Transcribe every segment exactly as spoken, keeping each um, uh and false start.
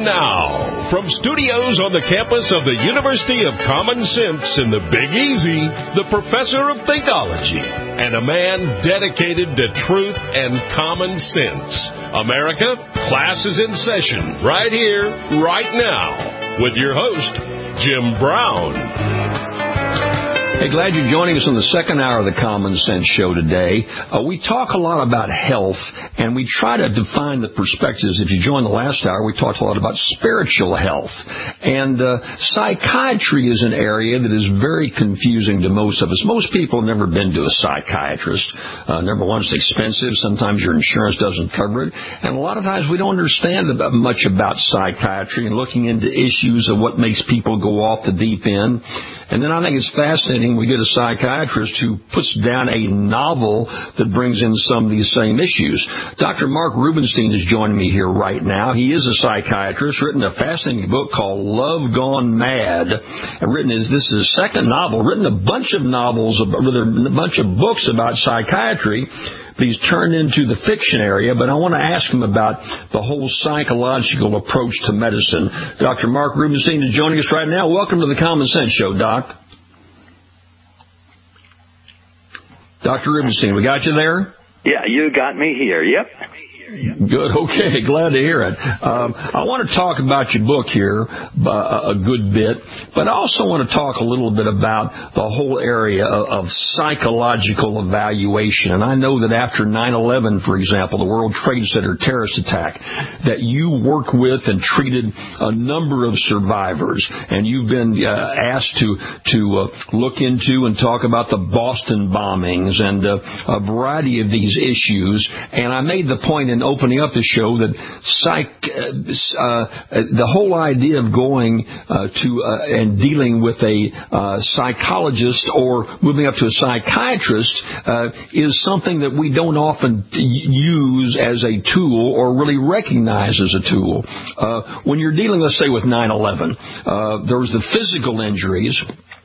And now, from studios on the campus of the University of Common Sense in the Big Easy, the professor of Thinkoology and a man dedicated to truth and common sense. America, class is in session right here, right now, with your host, Jim Brown. Hey, glad you're joining us on the second hour of the Common Sense Show today. Uh, we talk a lot about health, and we try to define the perspectives. If you joined the last hour, we talked a lot about spiritual health. And uh, psychiatry is an area that is very confusing to most of us. Most people have never been to a psychiatrist. Uh, number one, it's expensive. Sometimes your insurance doesn't cover it. And a lot of times we don't understand about, much about psychiatry and looking into issues of what makes people go off the deep end. And then I think it's fascinating we get a psychiatrist who puts down a novel that brings in some of these same issues. Doctor Mark Rubenstein is joining me here right now. He is a psychiatrist, written a fascinating book called Love Gone Mad. And written is this is his second novel, written a bunch of novels, a bunch of books about psychiatry. But he's turned into the fiction area, but I want to ask him about the whole psychological approach to medicine. Doctor Mark Rubenstein is joining us right now. Welcome to the Common Sense Show, Doc. Doctor Rubenstein, we got you there? Yeah, you got me here. Yep. Good. Okay. Glad to hear it. Um, I want to talk about your book here uh, a good bit, but I also want to talk a little bit about the whole area of, of psychological evaluation. And I know that after nine eleven, for example, the World Trade Center terrorist attack, that you worked with and treated a number of survivors, and you've been uh, asked to to uh, look into and talk about the Boston bombings and uh, a variety of these issues. And I made the point in opening up the show that psych, uh, uh, the whole idea of going uh, to uh, and dealing with a uh, psychologist or moving up to a psychiatrist uh, is something that we don't often use as a tool or really recognize as a tool. Uh, when you're dealing, let's say, with nine eleven, uh, there was the physical injuries.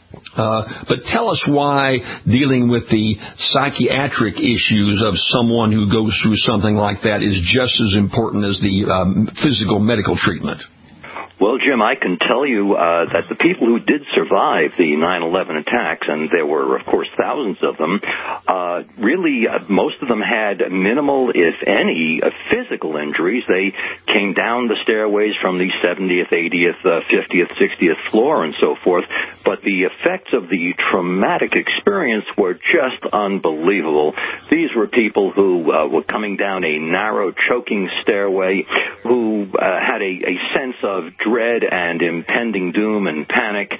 Uh, but tell us why dealing with the psychiatric issues of someone who goes through something like that is just as important as the um, physical medical treatment. Well, Jim, I can tell you uh, that the people who did survive the nine eleven attacks, and there were, of course, thousands of them, uh, really, uh, most of them had minimal, if any, uh, physical injuries. They came down the stairways from the seventieth, eightieth, uh, fiftieth, sixtieth floor and so forth, but the effects of the traumatic experience were just unbelievable. These were people who uh, were coming down a narrow, choking stairway, who uh, had a, a sense of dread and impending doom and panic,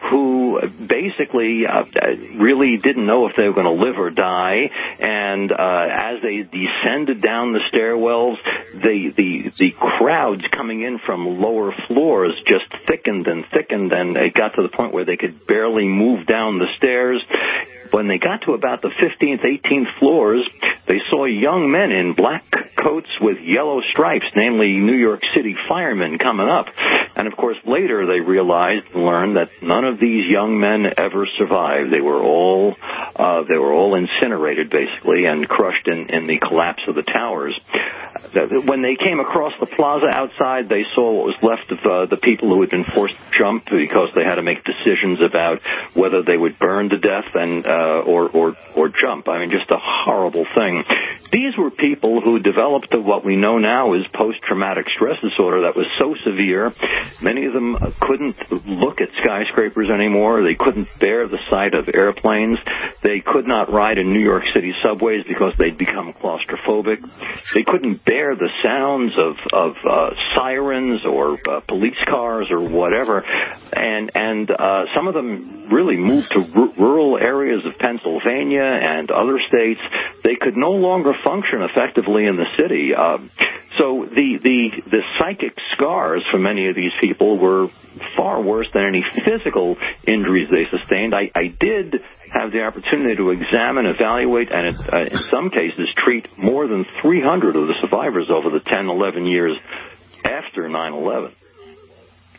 who basically uh, really didn't know if they were going to live or die. And uh, as they descended down the stairwells, the, the the crowds coming in from lower floors just thickened and thickened, and it got to the point where they could barely move down the stairs. When they got to about the fifteenth, eighteenth floors, they saw young men in black coats with yellow stripes, namely New York City firemen, coming up. And, of course, later they realized and learned that none of these young men ever survived. They were all uh, they were all incinerated, basically, and crushed in, in the collapse of the towers. When they came across the plaza outside, they saw what was left of uh, the people who had been forced to jump because they had to make decisions about whether they would burn to death and uh, or, or or jump. I mean, just a horrible thing. These were people who developed what we know now is post-traumatic stress disorder that was so severe, many of them couldn't look at skyscrapers anymore. They couldn't bear the sight of airplanes. They could not ride in New York City subways because they'd become claustrophobic. They couldn't bear the sounds of, of uh, sirens or uh, police cars or whatever. And, and uh, some of them really moved to r- rural areas of Pennsylvania and other states. They could no longer function effectively in the city. Uh, so the, the, the psychic scars for many of these people were far worse than any physical injuries they sustained. I, I did have the opportunity to examine, evaluate, and uh, in some cases treat more than three hundred of the survivors over the ten, eleven years after nine eleven.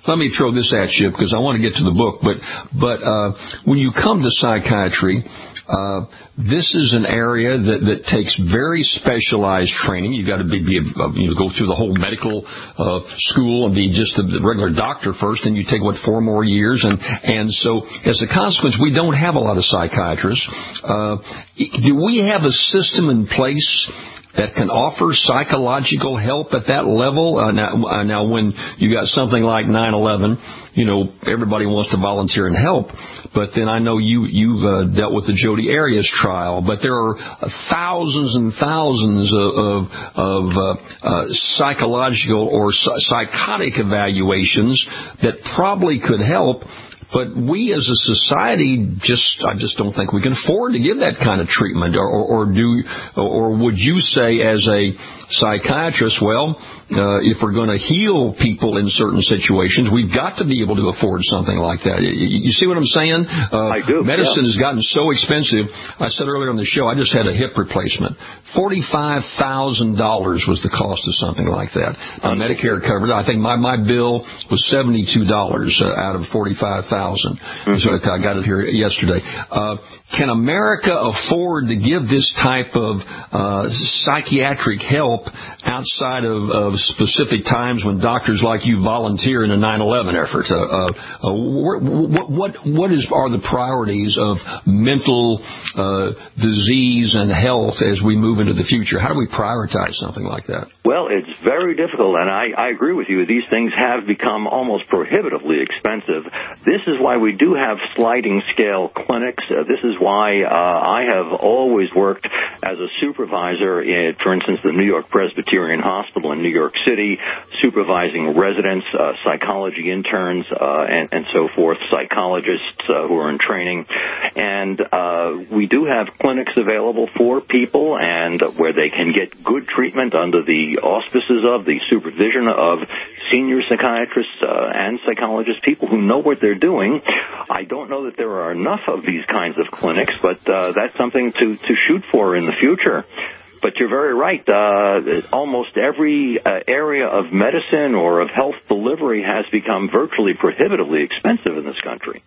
let me throw this at you because I want to get to the book. But but uh, when you come to psychiatry, uh, this is an area that, that takes very specialized training. You've got to be, be a, you know, go through the whole medical uh, school and be just a regular doctor first, and you take, what, four more years. And, and so as a consequence, we don't have a lot of psychiatrists. Uh, do we have a system in place that can offer psychological help at that level? Uh, now, uh, now, when you got something like nine eleven, you know, everybody wants to volunteer and help. But then I know you, you've uh, dealt with the Jodi Arias trial. But there are thousands and thousands of, of, of uh, uh, psychological or psychotic evaluations that probably could help. But we as a society just, I just don't think we can afford to give that kind of treatment. Or, or, or do, or would you say as a psychiatrist, well, uh, if we're going to heal people in certain situations, we've got to be able to afford something like that. You, you see what I'm saying? Uh, I do. Medicine yeah. has gotten so expensive. I said earlier on the show, I just had a hip replacement. forty-five thousand dollars was the cost of something like that. Uh, Medicare covered. I think my, my bill was seventy-two dollars uh, out of forty-five thousand dollars. Mm-hmm. So I got it here yesterday. Uh, can America afford to give this type of uh, psychiatric help outside of, of specific times when doctors like you volunteer in a nine eleven effort? Uh, uh, uh, what, what, what is, are the priorities of mental uh, disease and health as we move into the future? How do we prioritize something like that? Well, it's very difficult, and I, I agree with you. These things have become almost prohibitively expensive. This is why we do have sliding scale clinics. Uh, this is why uh, I have always worked as a supervisor at, for instance, the New York Presbyterian Hospital in New York City, supervising residents, uh, psychology interns, uh, and, and so forth, psychologists uh, who are in training. And uh, we do have clinics available for people and where they can get good treatment under the auspices of, the supervision of senior psychiatrists uh, and psychologists, people who know what they're doing. I don't know that there are enough of these kinds of clinics, but uh, that's something to, to shoot for in the future. But you're very right. Uh, almost every uh, area of medicine or of health delivery has become virtually prohibitively expensive in this country.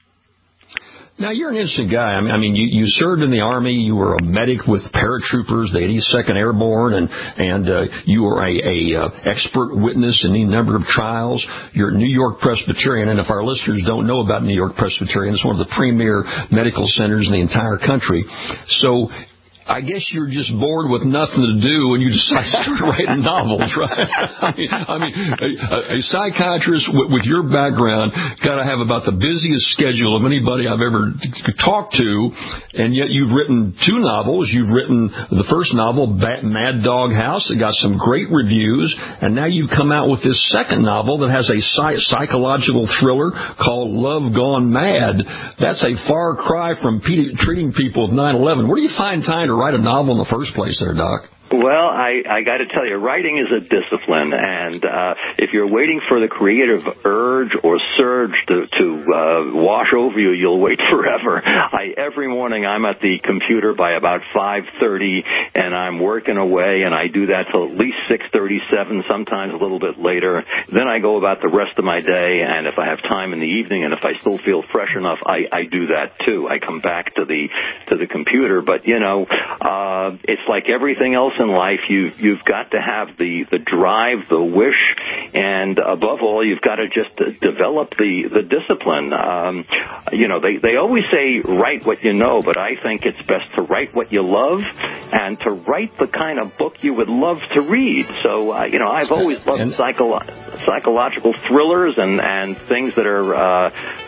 Now, you're an interesting guy. I mean, you, you served in the Army. You were a medic with paratroopers, the eighty-second Airborne, and and uh, you were a, a uh, expert witness in any number of trials. You're a New York Presbyterian, and if our listeners don't know about New York Presbyterian, it's one of the premier medical centers in the entire country. So I guess you're just bored with nothing to do and you decide to start writing novels, right? I mean, I mean a, a psychiatrist with, with your background got to have about the busiest schedule of anybody I've ever talked to, and yet you've written two novels. You've written the first novel, Mad Dog House, that got some great reviews, and now you've come out with this second novel that has a psych- psychological thriller called Love Gone Mad. That's a far cry from pe- treating people with nine eleven. Where do you find time to write a novel in the first place there, Doc? Well, I, I got to tell you, writing is a discipline, and uh, if you're waiting for the creative urge or surge to, to uh, wash over you, you'll wait forever. I, every morning I'm at the computer by about five thirty, and I'm working away, and I do that till at least six thirty-seven, sometimes a little bit later. Then I go about the rest of my day, and if I have time in the evening, and if I still feel fresh enough, I, I do that too. I come back to the to the computer, but you know, uh, it's like everything else in life. You, you've got to have the, the drive, the wish, and above all, you've got to just develop the, the discipline. Um, you know, they, they always say write what you know, but I think it's best to write what you love and to write the kind of book you would love to read. So, uh, you know, I've always loved psycho- psychological thrillers and, and things that are uh,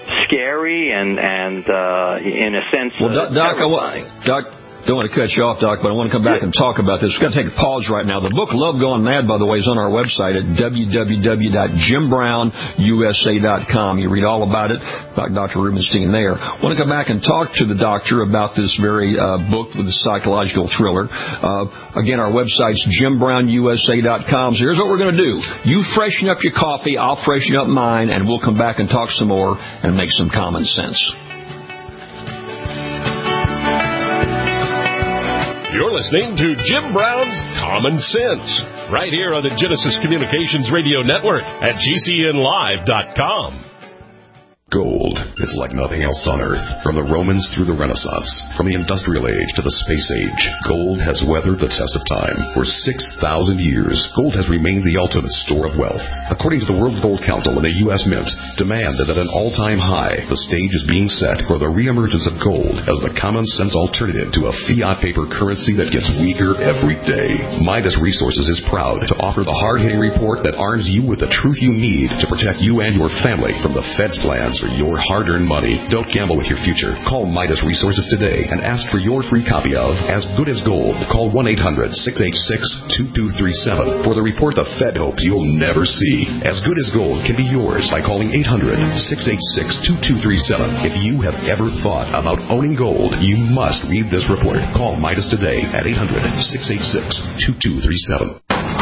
scary and, and uh, in a sense, well, uh, Doc, I want, Doc, don't want to cut you off, Doc, but I want to come back and talk about this. We've got to take a pause right now. The book Love Gone Mad, by the way, is on our website at w w w dot jim brown u s a dot com. You read all about it, about Doctor Rubenstein there. I want to come back and talk to the doctor about this very uh, book with the psychological thriller. Uh, again, our website's jim brown u s a dot com. So here's what we're going to do. You freshen up your coffee, I'll freshen up mine, and we'll come back and talk some more and make some common sense. You're listening to Jim Brown's Common Sense, right here on the Genesis Communications Radio Network at G C N live dot com. Gold is like nothing else on Earth. From the Romans through the Renaissance, from the Industrial Age to the Space Age, gold has weathered the test of time. For six thousand years, gold has remained the ultimate store of wealth. According to the World Gold Council and the U S Mint, demand is at an all-time high. The stage is being set for the reemergence of gold as the common-sense alternative to a fiat paper currency that gets weaker every day. Midas Resources is proud to offer the hard-hitting report that arms you with the truth you need to protect you and your family from the Fed's plans for your hard-earned money. Don't gamble with your future. Call Midas Resources today and ask for your free copy of As Good as Gold. Call one eight hundred six eight six two two three seven for the report the Fed hopes you'll never see. As Good as Gold can be yours by calling eight hundred six eight six two two three seven. If you have ever thought about owning gold, you must read this report. Call Midas today at eight hundred six eight six two two three seven.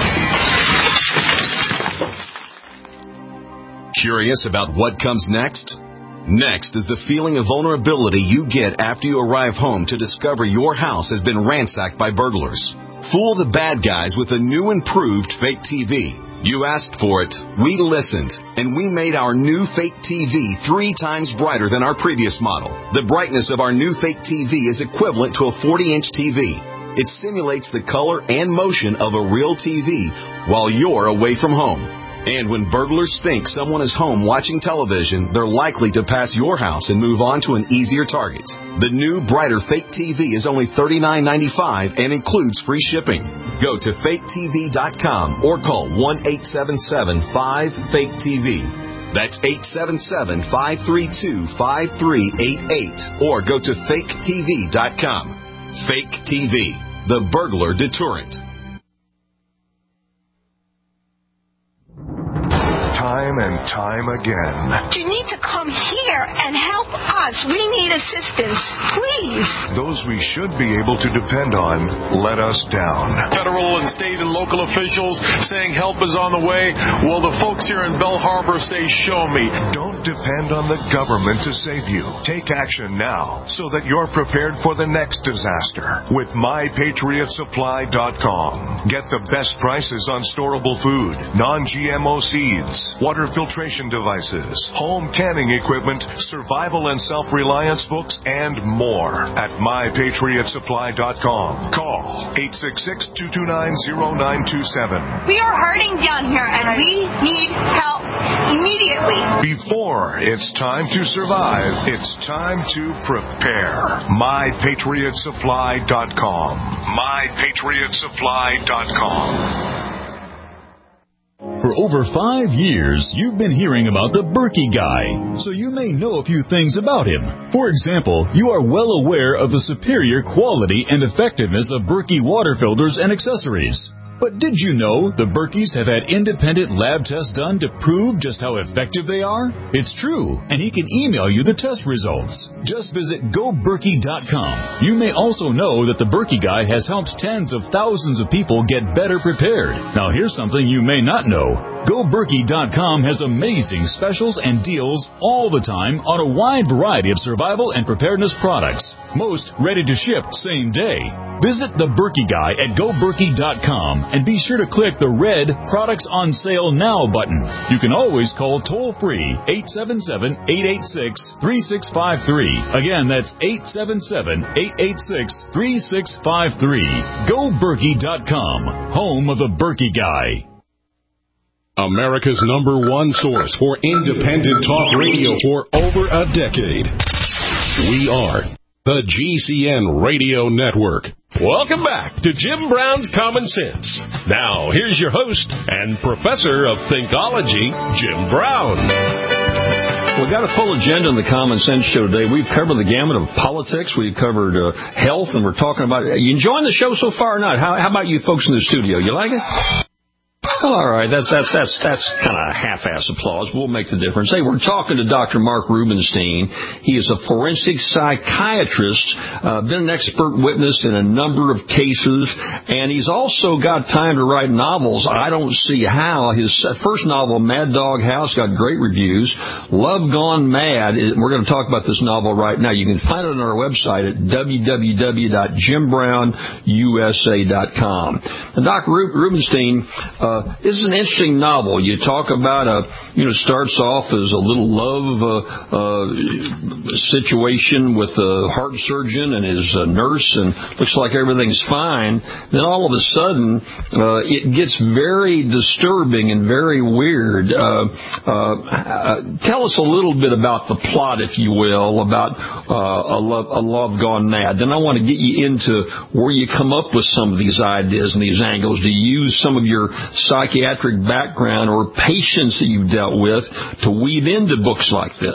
Curious about what comes next? Next is the feeling of vulnerability you get after you arrive home to discover your house has been ransacked by burglars. Fool the bad guys with a new improved fake T V. You asked for it, we listened, and we made our new fake T V three times brighter than our previous model. The brightness of our new fake T V is equivalent to a forty-inch T V. It simulates the color and motion of a real T V while you're away from home. And when burglars think someone is home watching television, they're likely to pass your house and move on to an easier target. The new, brighter fake T V is only thirty-nine ninety-five and includes free shipping. Go to fake T V dot com or call one eight seven seven five fake T V. That's eight seven seven five three two five three eight eight or go to fake T V dot com. Fake T V, the burglar deterrent. Time and time again. You need to come here and help us. We need assistance. Please. Those we should be able to depend on let us down. Federal and state and local officials saying help is on the way. Well, the folks here in Belle Harbor say, show me. Don't depend on the government to save you. Take action now so that you're prepared for the next disaster with my patriot supply dot com. Get the best prices on storable food, non G M O seeds, water filtration devices, home canning equipment, survival and self-reliance books, and more at my patriot supply dot com. Call eight six six two two nine zero nine two seven. We are hurting down here, and we need help immediately. Before it's time to survive, it's time to prepare. my patriot supply dot com. my patriot supply dot com. For over five years, you've been hearing about the Berkey Guy, so you may know a few things about him. For example, you are well aware of the superior quality and effectiveness of Berkey water filters and accessories. But did you know the Berkeys have had independent lab tests done to prove just how effective they are? It's true, and he can email you the test results. Just visit go berkey dot com. You may also know that the Berkey Guy has helped tens of thousands of people get better prepared. Now here's something you may not know. go berkey dot com has amazing specials and deals all the time on a wide variety of survival and preparedness products. Most ready to ship same day. Visit the Berkey Guy at go berkey dot com and be sure to click the red Products on Sale Now button. You can always call toll-free eight seven seven, eight eight six, three six five three. Again, that's eight seven seven, eight eight six, three six five three. go berkey dot com, home of the Berkey Guy. America's number one source for independent talk radio for over a decade. We are the G C N Radio Network. Welcome back to Jim Brown's Common Sense. Now, here's your host and professor of Thinkology, Jim Brown. We've got a full agenda on the Common Sense Show today. We've covered the gamut of politics. We've covered uh, health, and we're talking about... You enjoying the show so far or not? How, how about you folks in the studio? You like it? Well, all right, that's that's that's that's kind of half-ass applause. We'll make the difference. Hey, we're talking to Doctor Mark Rubenstein. He is a forensic psychiatrist, uh, been an expert witness in a number of cases, and he's also got time to write novels. I don't see how. His first novel, Mad Dog House, got great reviews. Love Gone Mad. We're going to talk about this novel right now. You can find it on our website at w w w dot jim brown u s a dot com. And Doctor Rubenstein, uh, this is an interesting novel. You talk about a, you know, starts off as a little love uh, uh, situation with a heart surgeon and his uh, nurse, and looks like everything's fine. Then all of a sudden, uh, it gets very disturbing and very weird. Uh, uh, uh, tell us a little bit about the plot, if you will, about uh, a, love, a Love Gone Mad. Then I want to get you into where you come up with some of these ideas and these angles. Do you use some of your psychiatric background or patients that you've dealt with to weave into books like this?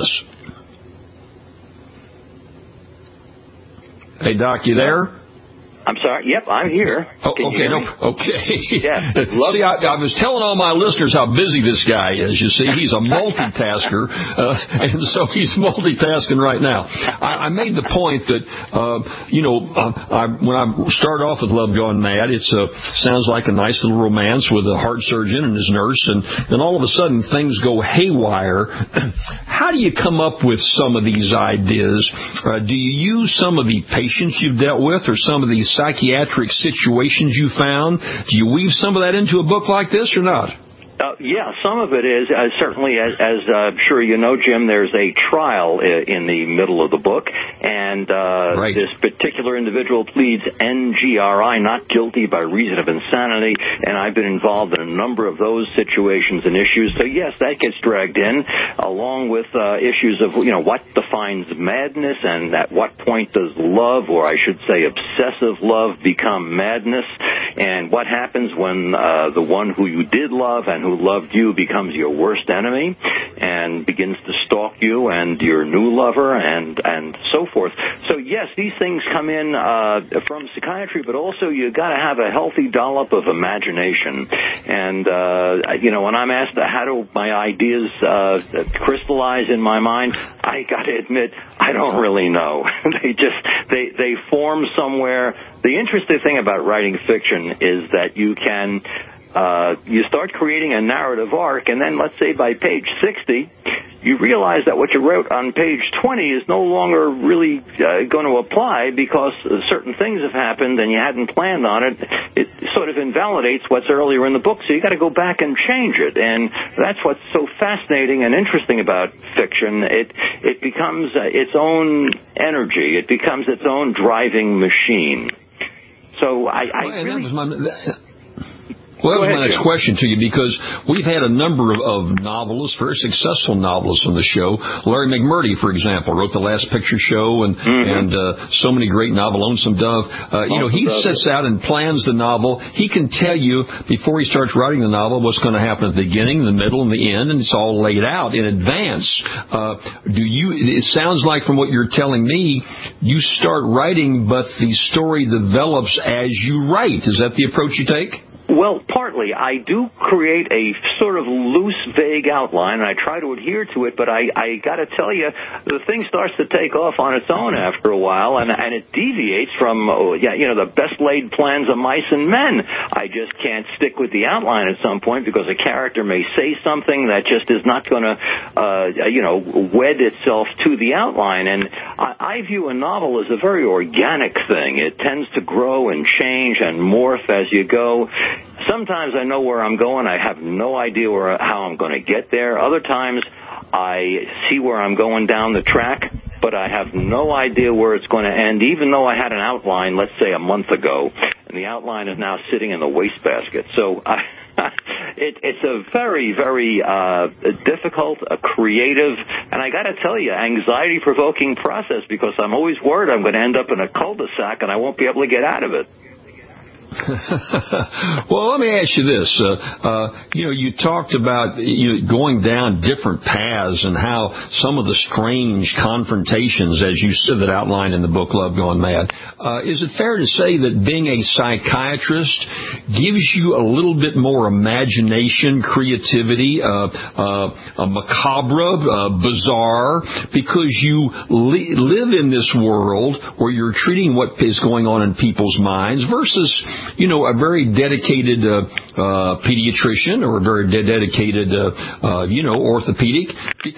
Hey, Doc, you there? I'm sorry. Yep, I'm here. Oh, okay. No, okay. Yeah. See, I, I was telling all my listeners how busy this guy is. You see, he's a multitasker, uh, and so he's multitasking right now. I, I made the point that, uh, you know, uh, I, when I start off with Love Gone Mad, it uh, sounds like a nice little romance with a heart surgeon and his nurse, and then all of a sudden things go haywire. How do you come up with some of these ideas? Uh, do you use some of the patients you've dealt with or some of these psychiatric situations you found? Do you weave some of that into a book like this or not? Uh, yeah, some of it is. Uh, certainly, as, as uh, I'm sure you know, Jim, there's a trial in the middle of the book, and uh, right. this particular individual pleads N G R I, not guilty by reason of insanity, and I've been involved in a number of those situations and issues. So, yes, that gets dragged in, along with uh, issues of, you know, what defines madness, and at what point does love, or I should say obsessive love, become madness, and what happens when uh, the one who you did love and who loved you becomes your worst enemy and begins to stalk you and your new lover and and so forth. So yes, these things come in uh, from psychiatry, but also you got to have a healthy dollop of imagination. And uh, you know, when I'm asked how do my ideas uh, crystallize in my mind, I got to admit I don't really know. they just they they form somewhere. The interesting thing about writing fiction is that you can. Uh, you start creating a narrative arc, and then let's say by page sixty, you realize that what you wrote on page twenty is no longer really uh, going to apply because certain things have happened and you hadn't planned on it. It sort of invalidates what's earlier in the book, so you got to go back and change it. And that's what's so fascinating and interesting about fiction. It it becomes uh, its own energy. It becomes its own driving machine. So I, I well, really. That was my, that, Well, that was my next question to you, because we've had a number of, of novelists, very successful novelists on the show. Larry McMurtry, for example, wrote The Last Picture Show and mm-hmm. and uh, so many great novels. Lonesome Dove. Uh, you know, he sets out and plans the novel. He can tell you before he starts writing the novel what's going to happen at the beginning, the middle, and the end, and it's all laid out in advance. Uh, do you? It sounds like from what you're telling me, you start writing, but the story develops as you write. Is that the approach you take? Well, partly. I do create a sort of loose, vague outline, and I try to adhere to it, but I, I got to tell you, the thing starts to take off on its own after a while, and, and it deviates from, oh, yeah, you know, the best laid plans of mice and men. I just can't stick with the outline at some point because a character may say something that just is not going to, uh, you know, wed itself to the outline. And I, I view a novel as a very organic thing. It tends to grow and change and morph as you go. Sometimes I know where I'm going. I have no idea where, how I'm going to get there. Other times I see where I'm going down the track, but I have no idea where it's going to end, even though I had an outline, let's say, a month ago, and the outline is now sitting in the wastebasket. So I, it, it's a very, very uh, difficult, a creative, and I got to tell you, anxiety-provoking process because I'm always worried I'm going to end up in a cul-de-sac and I won't be able to get out of it. Well, let me ask you this. Uh, uh, you know, you talked about you know, going down different paths and how some of the strange confrontations, as you said, that outlined in the book Love Gone Mad. Uh, is it fair to say that being a psychiatrist gives you a little bit more imagination, creativity, uh, uh, a macabre, uh, bizarre, because you li- live in this world where you're treating what is going on in people's minds versus, you know, a very dedicated uh, uh, pediatrician or a very de- dedicated, uh, uh, you know, orthopedic.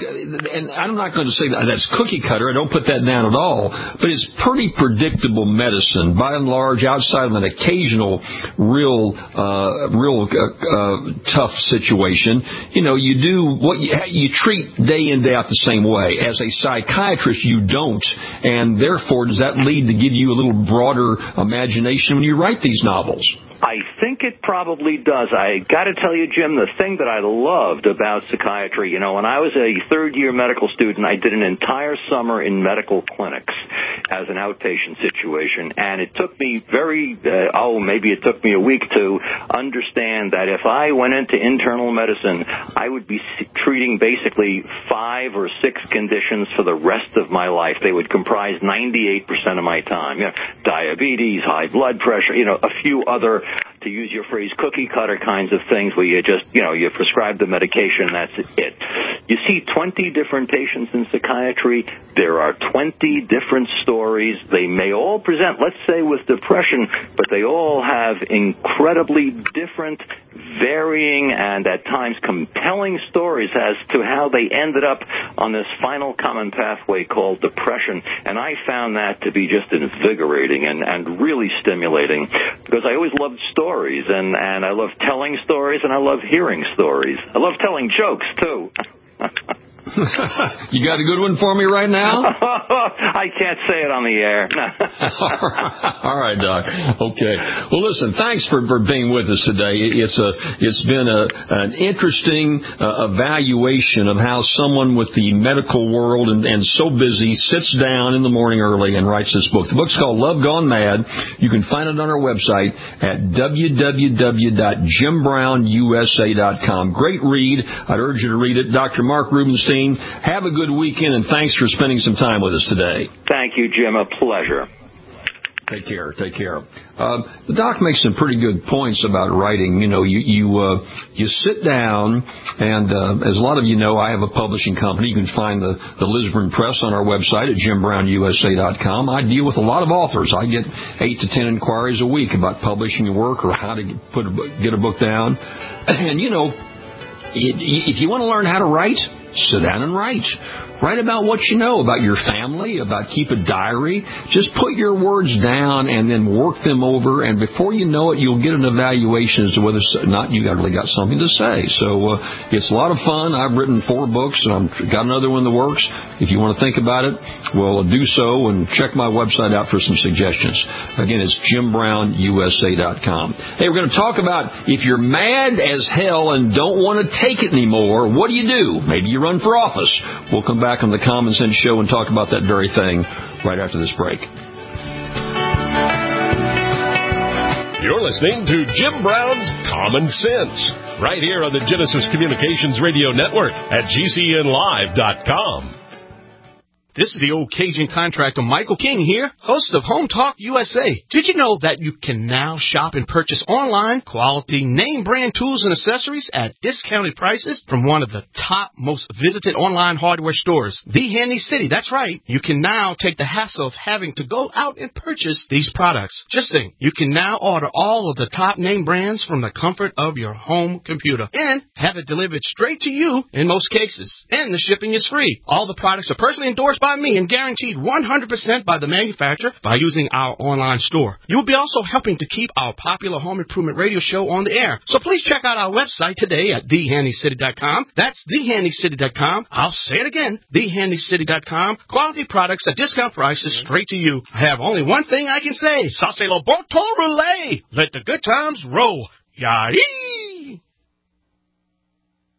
And I'm not going to say that that's cookie cutter. I don't put that down at all. But it's pretty predictable medicine, by and large, outside of an occasional real, uh, real uh, uh, tough situation. You know, you do what you, you treat day in, day out the same way. As a psychiatrist, you don't. And therefore, does that lead to give you a little broader imagination when you write these novels? I think it probably does. I got to tell you, Jim, the thing that I loved about psychiatry, you know, when I was a third-year medical student, I did an entire summer in medical clinics as an outpatient situation, and it took me very, uh, oh, maybe it took me a week to understand that if I went into internal medicine, I would be treating basically five or six conditions for the rest of my life. They would comprise ninety-eight percent of my time. You know, diabetes, high blood pressure, you know, a few other, to use your phrase, cookie-cutter kinds of things where you just, you know, you prescribe the medication and that's it. You see twenty different patients in psychiatry. There are twenty different stories. They may all present, let's say, with depression, but they all have incredibly different, varying, and at times compelling stories as to how they ended up on this final common pathway called depression. And I found that to be just invigorating and, and really stimulating because I always loved stories, and, and I love telling stories, and I love hearing stories. I love telling jokes, too. You got a good one for me right now? I can't say it on the air. All right, Doc. Okay. Well, listen, thanks for, for being with us today. It's a it's been a an interesting uh, evaluation of how someone with the medical world and, and so busy sits down in the morning early and writes this book. The book's called Love Gone Mad. You can find it on our website at w w w dot jim brown u s a dot com. Great read. I'd urge you to read it. Doctor Mark Rubenstein, have a good weekend, and thanks for spending some time with us today. Thank you, Jim. A pleasure. Take care. Take care. Um, the doc makes some pretty good points about writing. You know, you you, uh, you sit down, and uh, as a lot of you know, I have a publishing company. You can find the, the Lisburn Press on our website at jim brown u s a dot com. I deal with a lot of authors. I get eight to ten inquiries a week about publishing your work or how to put a, get a book down. And, you know, it, if you want to learn how to write, sit down and write. Write about what you know, about your family, about keep a diary. Just put your words down and then work them over, and before you know it, you'll get an evaluation as to whether or not you really got something to say. So uh, it's a lot of fun. I've written four books, and I've got another one in the works. If you want to think about it, well, do so, and check my website out for some suggestions. Again, it's jim brown u s a dot com. Hey, we're going to talk about if you're mad as hell and don't want to take it anymore, what do you do? Maybe you run for office. We'll come back on the Common Sense Show and talk about that very thing right after this break. You're listening to Jim Brown's Common Sense right here on the Genesis Communications Radio Network at g c n live dot com. This is the old Cajun contractor Michael King here, host of Home Talk U S A. Did you know that you can now shop and purchase online quality name brand tools and accessories at discounted prices from one of the top most visited online hardware stores, The Handy City? That's right. You can now take the hassle of having to go out and purchase these products. Just think, you can now order all of the top name brands from the comfort of your home computer and have it delivered straight to you in most cases. And the shipping is free. All the products are personally endorsed by me and guaranteed one hundred percent by the manufacturer by using our online store. You will be also helping to keep our popular home improvement radio show on the air. So please check out our website today at the handy city dot com. That's the handy city dot com. I'll say it again, the handy city dot com. Quality products at discount prices straight to you. I have only one thing I can say. Ça c'est le bon temps relais. Let the good times roll. Yahee!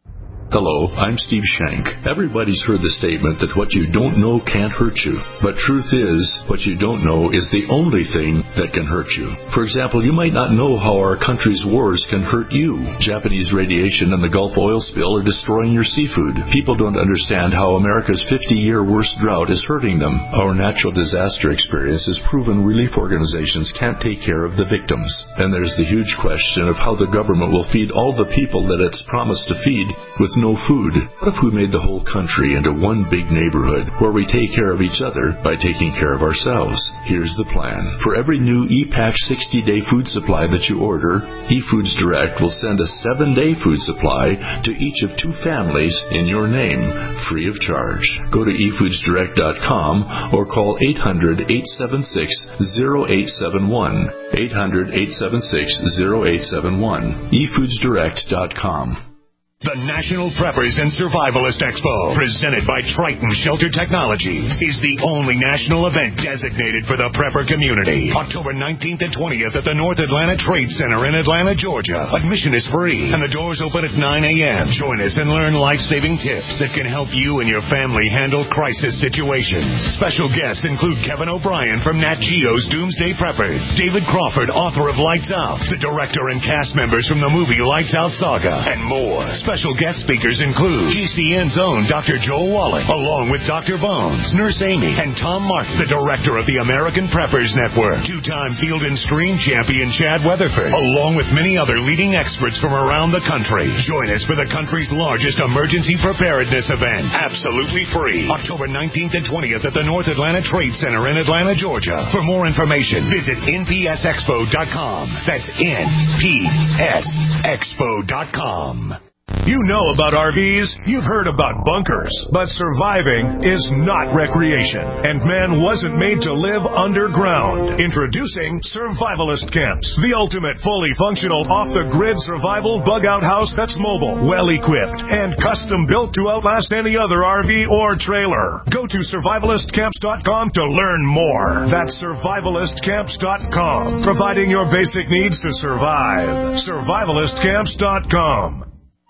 Hello, I'm Steve Shank. Everybody's heard the statement that what you don't know can't hurt you. But truth is, what you don't know is the only thing that can hurt you. For example, you might not know how our country's wars can hurt you. Japanese radiation and the Gulf oil spill are destroying your seafood. People don't understand how America's fifty-year worst drought is hurting them. Our natural disaster experience has proven relief organizations can't take care of the victims. And there's the huge question of how the government will feed all the people that it's promised to feed with no food. What if we made the whole country into one big neighborhood where we take care of each other by taking care of ourselves? Here's the plan. For every new E-Pack sixty-day food supply that you order, eFoods Direct will send a seven-day food supply to each of two families in your name, free of charge. Go to e foods direct dot com or call eight hundred, eight seven six, zero eight seven one. eight hundred, eight seven six, zero eight seven one. e foods direct dot com. The National Preppers and Survivalist Expo, presented by Triton Shelter Technologies, is the only national event designated for the prepper community. October nineteenth and twentieth at the North Atlanta Trade Center in Atlanta, Georgia. Admission is free, and the doors open at nine a.m. Join us and learn life-saving tips that can help you and your family handle crisis situations. Special guests include Kevin O'Brien from Nat Geo's Doomsday Preppers, David Crawford, author of Lights Out, the director and cast members from the movie Lights Out Saga, and more. Special guest speakers include G C N's own Doctor Joel Wallach, along with Doctor Bones, Nurse Amy, and Tom Martin, the director of the American Preppers Network, two-time Field and Stream champion Chad Weatherford, along with many other leading experts from around the country. Join us for the country's largest emergency preparedness event, absolutely free, October nineteenth and twentieth at the North Atlanta Trade Center in Atlanta, Georgia. For more information, visit N P S expo dot com. That's N P S expo dot com. You know about R Vs, you've heard about bunkers, but surviving is not recreation, and man wasn't made to live underground. Introducing Survivalist Camps, the ultimate fully functional off-the-grid survival bug-out house that's mobile, well-equipped, and custom-built to outlast any other R V or trailer. Go to survivalist camps dot com to learn more. That's survivalist camps dot com, providing your basic needs to survive. survivalist camps dot com.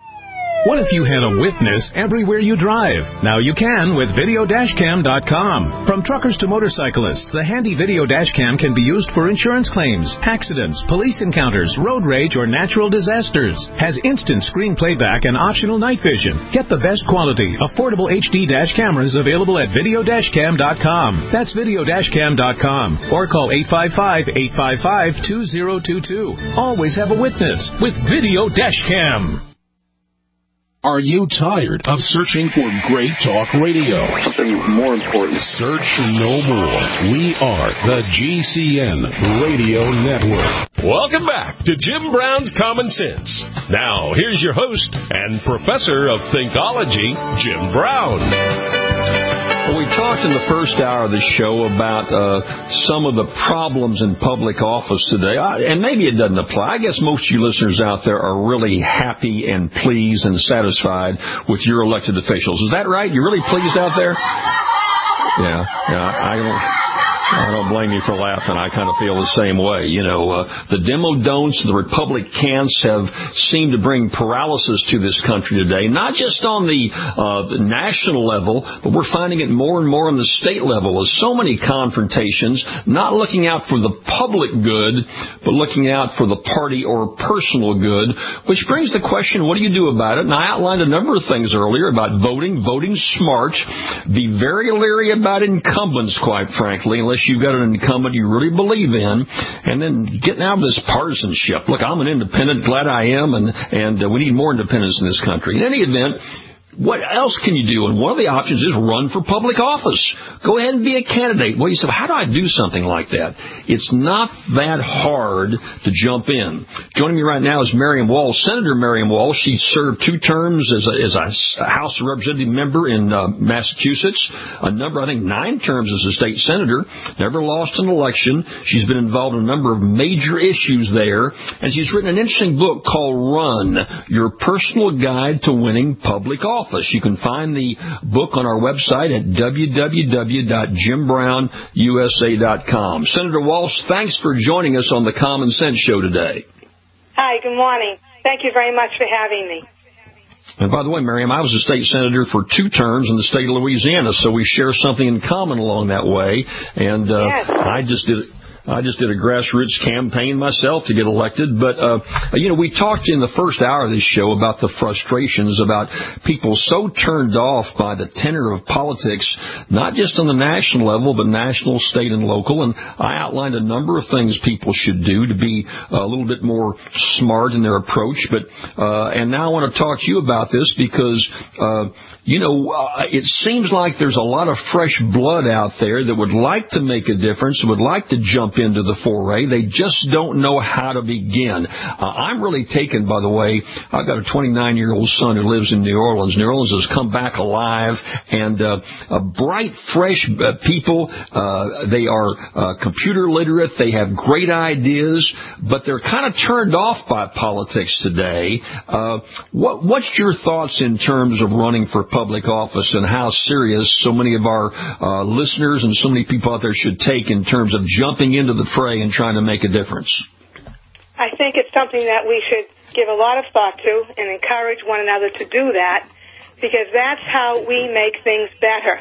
What if you had a witness everywhere you drive? Now you can with video dash cam dot com. From truckers to motorcyclists, the handy video dash cam can be used for insurance claims, accidents, police encounters, road rage, or natural disasters. Has instant screen playback and optional night vision. Get the best quality, affordable H D dash cameras available at video dash cam dot com. That's video dash cam dot com. Or call eight five five, eight five five, two zero two two. Always have a witness with Video Dash Cam. Are you tired of searching for great talk radio? Something more important. Search no more. We are the G C N Radio Network. Welcome back to Jim Brown's Common Sense. Now, here's your host and professor of Thinkology, Jim Brown. Well, we talked in the first hour of the show about uh, some of the problems in public office today, I, and maybe it doesn't apply. I guess most of you listeners out there are really happy and pleased and satisfied with your elected officials. Is that right? You're really pleased out there? Yeah, yeah. I don't. I don't blame you for laughing. I kind of feel the same way. You know, uh, the demo-don'ts, the Republicans have seemed to bring paralysis to this country today, not just on the, uh, the national level, but we're finding it more and more on the state level with so many confrontations, not looking out for the public good, but looking out for the party or personal good, which brings the question, what do you do about it? And I outlined a number of things earlier about voting, voting smart, be very leery about incumbents, quite frankly, unless you've got an incumbent you really believe in, and then getting out of this partisanship. Look, I'm an independent, glad I am, and, and uh, we need more independence in this country. In any event, what else can you do? And one of the options is run for public office. Go ahead and be a candidate. Well, you say, well, how do I do something like that? It's not that hard to jump in. Joining me right now is Marion Walsh, Senator Marion Walsh. She served two terms as a, as a House of Representative member in uh, Massachusetts, a number, I think, nine terms as a state senator, never lost an election. She's been involved in a number of major issues there, and she's written an interesting book called Run, Your Personal Guide to Winning Public Office. You can find the book on our website at w w w dot jim brown u s a dot com. Senator Walsh, thanks for joining us on the Common Sense Show today. Hi, good morning. Thank you very much for having me. And by the way, Miriam, I was a state senator for two terms in the state of Louisiana, so we share something in common along that way. And uh, yes. I just did I just did a grassroots campaign myself to get elected. But, uh, you know, we talked in the first hour of this show about the frustrations about people so turned off by the tenor of politics, not just on the national level, but national, state, and local. And I outlined a number of things people should do to be a little bit more smart in their approach. But uh, and now I want to talk to you about this because, uh, you know, uh, it seems like there's a lot of fresh blood out there that would like to make a difference, would like to jump into the foray. They just don't know how to begin. Uh, I'm really taken, by the way, I've got a twenty-nine-year-old son who lives in New Orleans. New Orleans has come back alive, and uh, uh, bright, fresh uh, people. Uh, they are uh, computer literate. They have great ideas, but they're kind of turned off by politics today. Uh, what, what's your thoughts in terms of running for public office and how serious so many of our uh, listeners and so many people out there should take in terms of jumping into the fray and trying to make a difference? I think it's something that we should give a lot of thought to and encourage one another to do that, because that's how we make things better.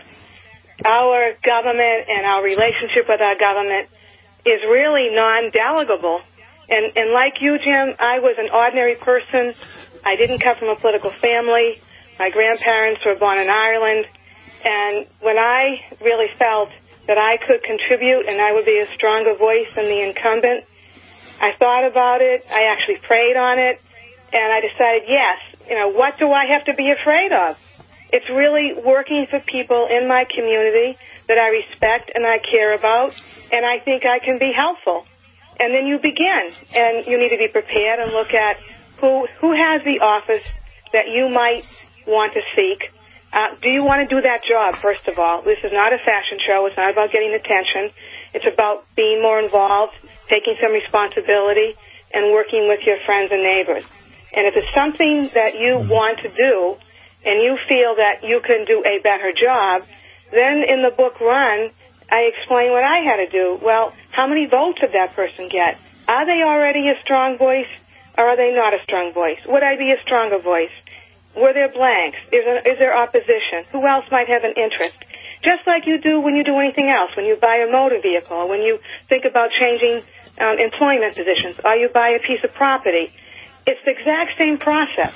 Our government and our relationship with our government is really non-delegable. And, and like you, Jim, I was an ordinary person. I didn't come from a political family. My grandparents were born in Ireland. And when I really felt that I could contribute and I would be a stronger voice than the incumbent, I thought about it. I actually prayed on it, and I decided, yes, you know, what do I have to be afraid of? It's really working for people in my community that I respect and I care about, and I think I can be helpful. And then you begin, and you need to be prepared and look at who who has the office that you might want to seek. Uh, do you want to do that job, first of all? This is not a fashion show. It's not about getting attention. It's about being more involved, taking some responsibility, and working with your friends and neighbors. And if it's something that you want to do and you feel that you can do a better job, then in the book Run, I explain what I had to do. Well, how many votes did that person get? Are they already a strong voice, or are they not a strong voice? Would I be a stronger voice? Were there blanks? Is there, is there opposition? Who else might have an interest? Just like you do when you do anything else, when you buy a motor vehicle, or when you think about changing um, employment positions, or you buy a piece of property. It's the exact same process.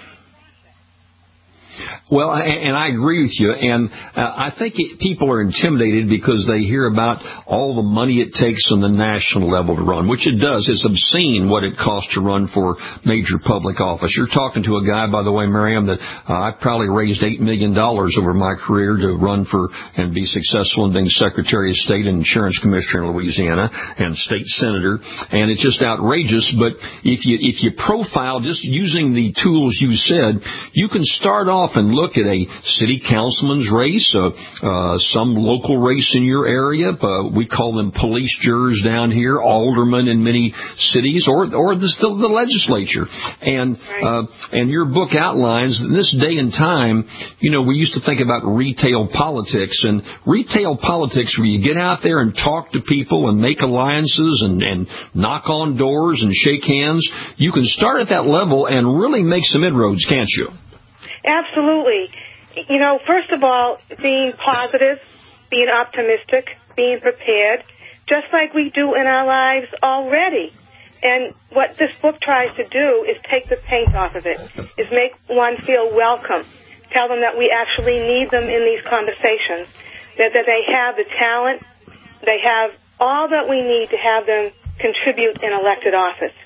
Well, and I agree with you, and uh, I think it, people are intimidated because they hear about all the money it takes on the national level to run, which it does. It's obscene what it costs to run for major public office. You're talking to a guy, by the way, Miriam, that uh, I've probably raised eight million dollars over my career to run for and be successful in being Secretary of State and Insurance Commissioner in Louisiana and State Senator, and it's just outrageous. But if you, if you profile, just using the tools you said, you can start off and look at a city councilman's race, uh, uh, some local race in your area. Uh, we call them police jurors down here, aldermen in many cities, or or the, the legislature. And uh, and your book outlines in this day and time, you know, we used to think about retail politics, and retail politics where you get out there and talk to people and make alliances and, and knock on doors and shake hands. You can start at that level and really make some inroads, can't you? Absolutely. You know, first of all, being positive, being optimistic, being prepared, just like we do in our lives already. And what this book tries to do is take the paint off of it, is make one feel welcome, tell them that we actually need them in these conversations, that, that they have the talent, they have all that we need to have them contribute in elected office.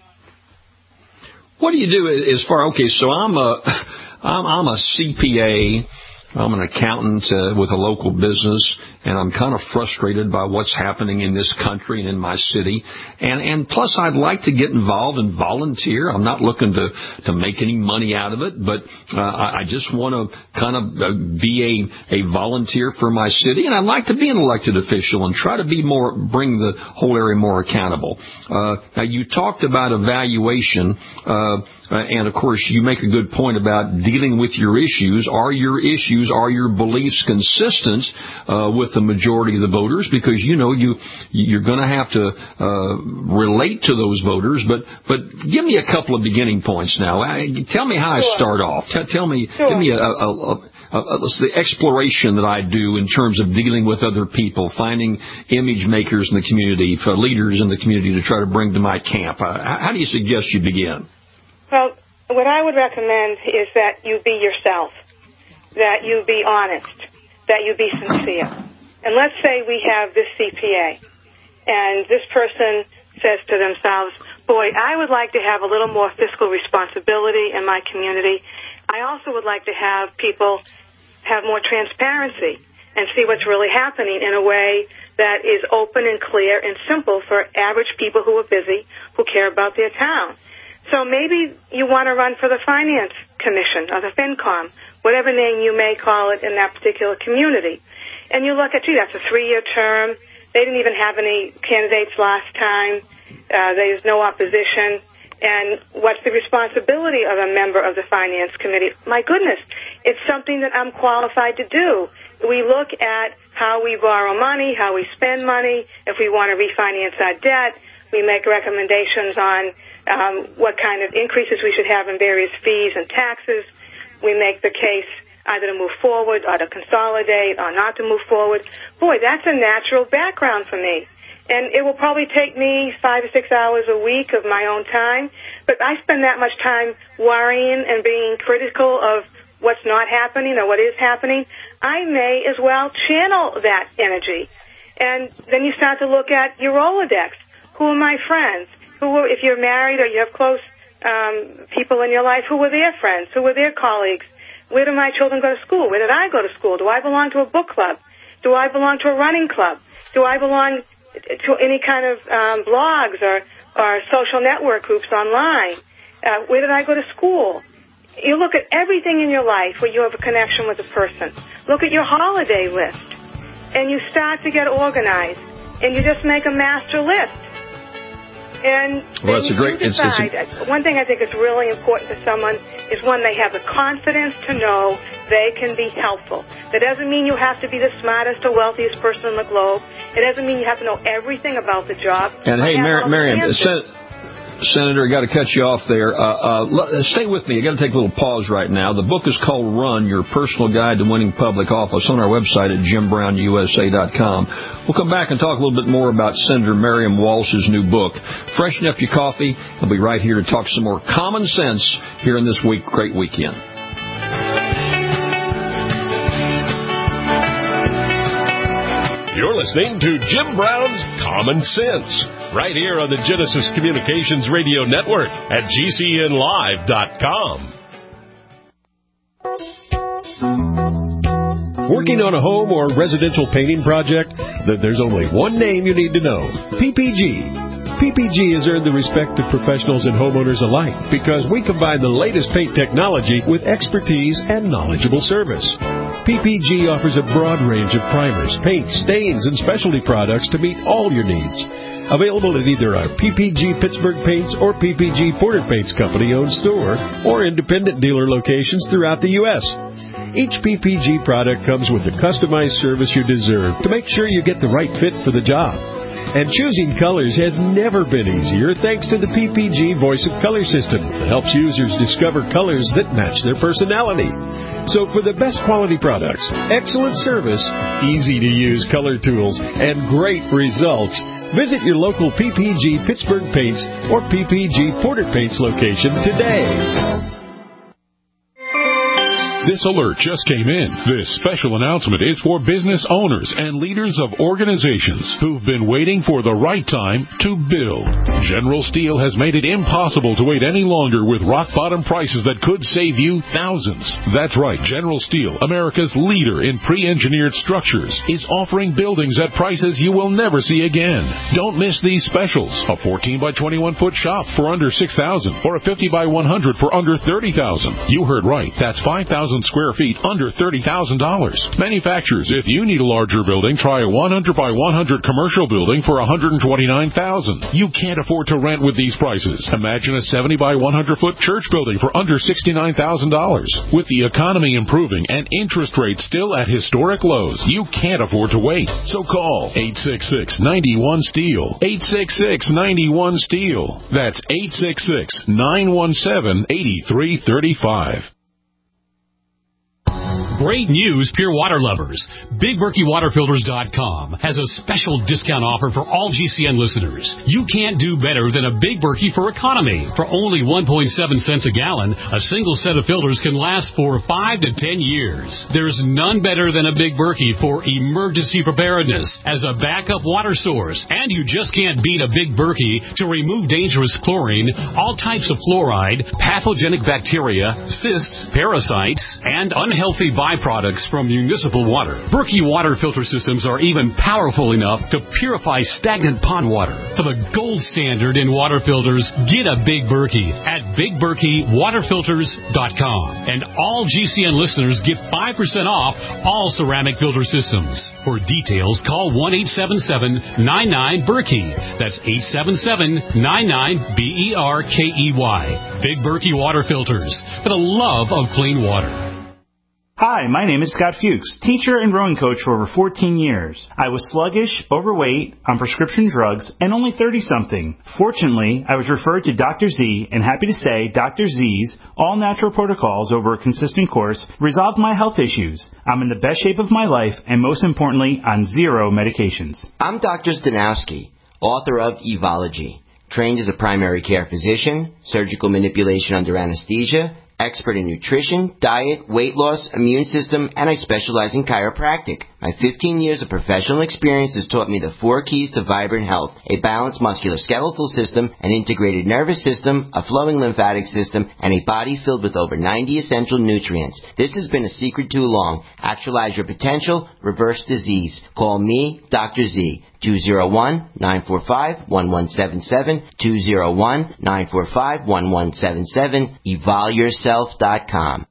What do you do as far, okay, so I'm a... I'm, I'm a C P A. I'm an accountant uh, with a local business, and I'm kind of frustrated by what's happening in this country and in my city. And, and plus, I'd like to get involved and volunteer. I'm not looking to, to make any money out of it, but uh, I, I just want to kind of uh, be a, a volunteer for my city, and I'd like to be an elected official and try to be more, bring the whole area more accountable. Uh, now, you talked about evaluation, uh, and of course, you make a good point about dealing with your issues. Are your issues issues? Are your beliefs consistent uh, with the majority of the voters? Because, you know, you, you're going to have to uh, relate to those voters. But but give me a couple of beginning points now. I, tell me how sure. I start off. Tell, tell me, sure. give me a, a, a, a, a, the exploration that I do in terms of dealing with other people, finding image makers in the community, for leaders in the community to try to bring to my camp. Uh, how do you suggest you begin? Well, what I would recommend is that you be yourself, that you be honest, that you be sincere. And let's say we have this C P A, and this person says to themselves, boy, I would like to have a little more fiscal responsibility in my community. I also would like to have people have more transparency and see what's really happening in a way that is open and clear and simple for average people who are busy, who care about their town. So maybe you want to run for the Finance Commission or the FinCom, whatever name you may call it in that particular community. And you look at, gee, that's a three-year term. They didn't even have any candidates last time. Uh, there's no opposition. And what's the responsibility of a member of the Finance Committee? My goodness, it's something that I'm qualified to do. We look at how we borrow money, how we spend money. If we want to refinance our debt, we make recommendations on um, what kind of increases we should have in various fees and taxes. We make the case either to move forward or to consolidate or not to move forward. Boy, that's a natural background for me. And it will probably take me five or six hours a week of my own time. But I spend that much time worrying and being critical of what's not happening or what is happening. I may as well channel that energy. And then you start to look at your Rolodex. Who are my friends? Who are, if you're married or you have close um, people in your life, who were their friends? Who were their colleagues? Where do my children go to school? Where did I go to school? Do I belong to a book club? Do I belong to a running club? Do I belong to any kind of um, blogs or, or social network groups online? Uh, where did I go to school? You look at everything in your life where you have a connection with a person. Look at your holiday list, and you start to get organized, and you just make a master list. And well, that's a great. Decide, it's, it's a, one thing I think is really important to someone is when they have the confidence to know they can be helpful. That doesn't mean you have to be the smartest or wealthiest person on the globe. It doesn't mean you have to know everything about the job. And hey, Mar- Miriam, Sen- Senator, I got to cut you off there. Uh, uh, stay with me. I got to take a little pause right now. The book is called Run, Your Personal Guide to Winning Public Office, on our website at jim brown u s a dot com. We'll come back and talk a little bit more about Senator Miriam Walsh's new book. Freshen up your coffee. I'll be right here to talk some more common sense here in this week, great weekend. You're listening to Jim Brown's Common Sense, right here on the Genesis Communications Radio Network at G C N live dot com. Working on a home or residential painting project? Then there's only one name you need to know: P P G. P P G has earned the respect of professionals and homeowners alike because we combine the latest paint technology with expertise and knowledgeable service. P P G offers a broad range of primers, paints, stains, and specialty products to meet all your needs. Available at either our P P G Pittsburgh Paints or P P G Porter Paints Company-owned store or independent dealer locations throughout the U S Each P P G product comes with the customized service you deserve to make sure you get the right fit for the job. And choosing colors has never been easier thanks to the P P G Voice of Color system that helps users discover colors that match their personality. So for the best quality products, excellent service, easy-to-use color tools, and great results, visit your local P P G Pittsburgh Paints or P P G Porter Paints location today. This alert just came in. This special announcement is for business owners and leaders of organizations who've been waiting for the right time to build. General Steel has made it impossible to wait any longer with rock-bottom prices that could save you thousands. That's right. General Steel, America's leader in pre-engineered structures, is offering buildings at prices you will never see again. Don't miss these specials. A fourteen by twenty-one foot shop for under six thousand dollars or a fifty by one hundred for under thirty thousand dollars. You heard right. That's five thousand thousand square feet under thirty thousand dollars. Manufacturers, if you need a larger building, try a one hundred by one hundred commercial building for one hundred twenty-nine thousand dollars. You can't afford to rent with these prices. Imagine a seventy by one hundred foot church building for under sixty-nine thousand dollars. With the economy improving and interest rates still at historic lows, you can't afford to wait. So call eight six six, nine one, STEEL. eight six six, nine one, STEEL. That's eight six six, nine one seven, eight three three five. Great news, Pure Water lovers. Big Berkey Water Filters dot com has a special discount offer for all G C N listeners. You can't do better than a Big Berkey for economy. For only one point seven cents a gallon, a single set of filters can last for five to ten years. There's none better than a Big Berkey for emergency preparedness as a backup water source. And you just can't beat a Big Berkey to remove dangerous chlorine, all types of fluoride, pathogenic bacteria, cysts, parasites, and unhealthy byproducts from municipal water. Berkey water filter systems are even powerful enough to purify stagnant pond water. For the gold standard in water filters, get a Big Berkey at Big Berkey Water Filters dot com. And all G C N listeners get five percent off all ceramic filter systems. For details, call one eight seven seven, nine nine, Berkey. That's eight seven seven, nine nine, B E R K E Y. Big Berkey Water Filters, for the love of clean water. Hi, my name is Scott Fuchs, teacher and rowing coach for over fourteen years. I was sluggish, overweight, on prescription drugs, and only thirty-something. Fortunately, I was referred to Doctor Z, and happy to say Doctor Z's all-natural protocols over a consistent course resolved my health issues. I'm in the best shape of my life, and most importantly, on zero medications. I'm Doctor Stanowski, author of Evology, trained as a primary care physician, surgical manipulation under anesthesia, expert in nutrition, diet, weight loss, immune system, and I specialize in chiropractic. My fifteen years of professional experience has taught me the four keys to vibrant health: a balanced musculoskeletal system, an integrated nervous system, a flowing lymphatic system, and a body filled with over ninety essential nutrients. This has been a secret too long. Actualize your potential, reverse disease. Call me, Doctor Z, two oh one, nine four five, one one seven seven, two oh one, nine four five, one one seven seven, evol yourself dot com.